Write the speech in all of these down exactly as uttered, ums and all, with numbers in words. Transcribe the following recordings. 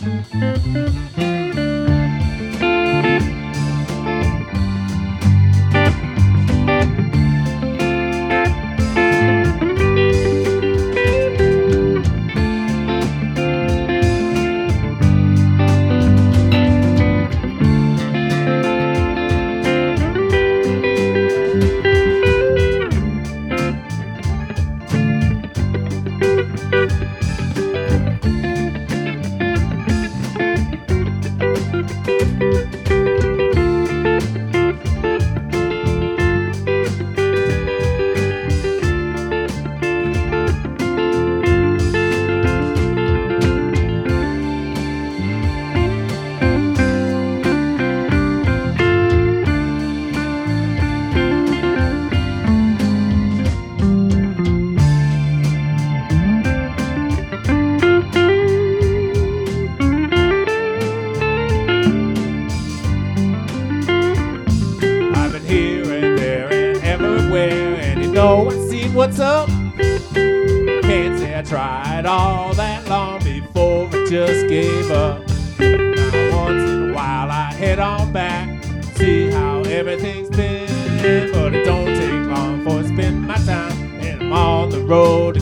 What's up? Can't say I tried all that long before I just gave up. Now once in a while I head on back, see how everything's been, but it don't take long for I spend my time and I'm on the road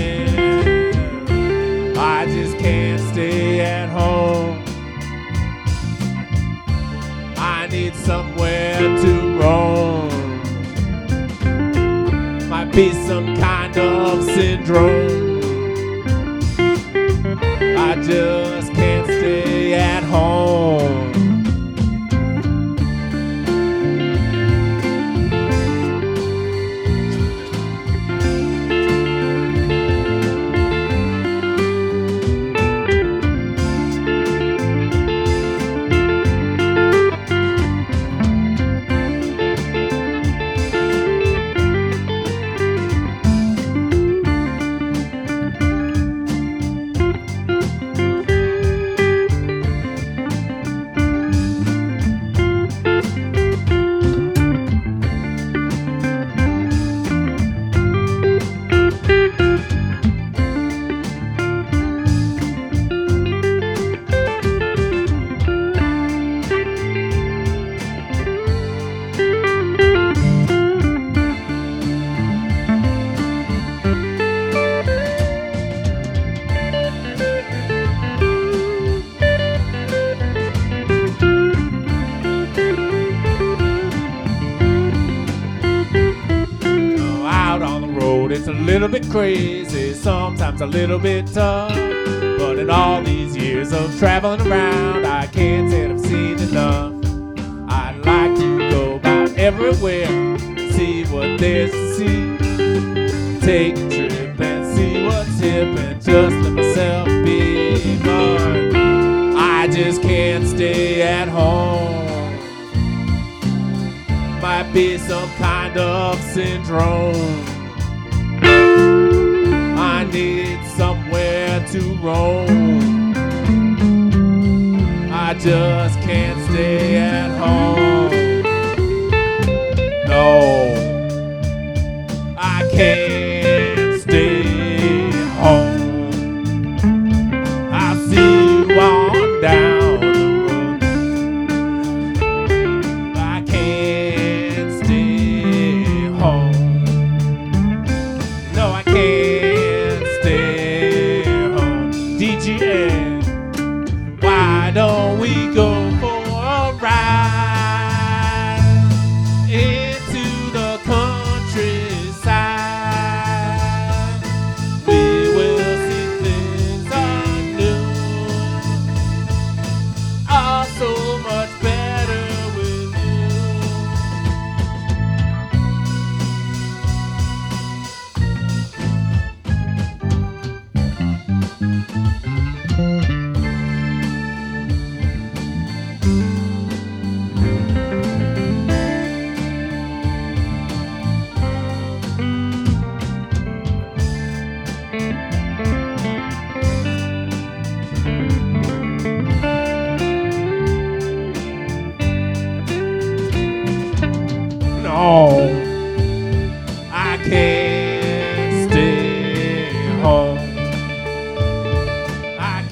again. I just can't stay at home. I need somewhere to roam. Might be some kind of syndrome. I just can't stay at home. It's a little bit crazy, sometimes a little bit tough, but in all these years of traveling around, I can't say I've seen enough. I'd like to go about everywhere, see what there's to see, take a trip and see what's hip and just let myself be, but I just can't stay at home. Might be some kind of syndrome. I need somewhere to roam. I just can't stay at home. No, I can't stay home. I'll see you on down the road. I can't stay home. No, I can't stay home. D G A, why don't we go for a ride into the countryside? We will see things anew, are so much better with you. No, I can't stay home. I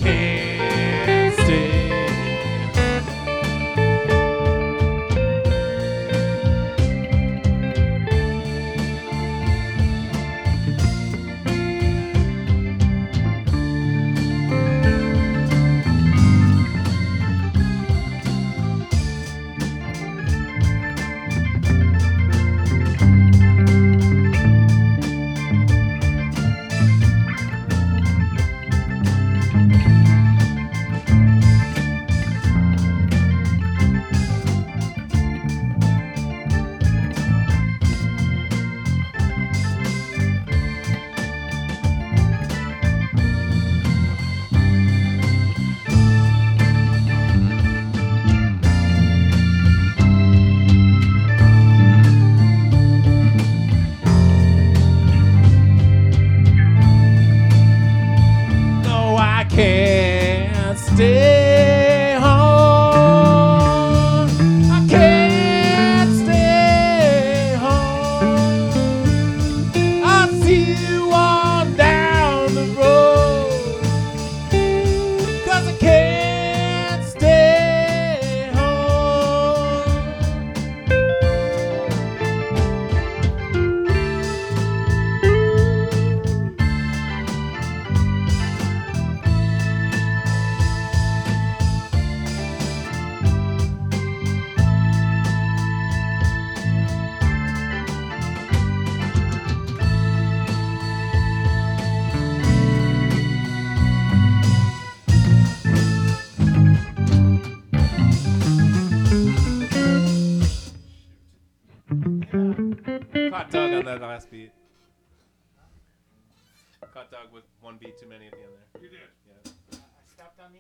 I can't stay home. I can't stay home. I'll see you on down the road. 'Cause I can't stay home. Caught Doug on that last beat. Caught Doug with one beat too many at the end there. You did.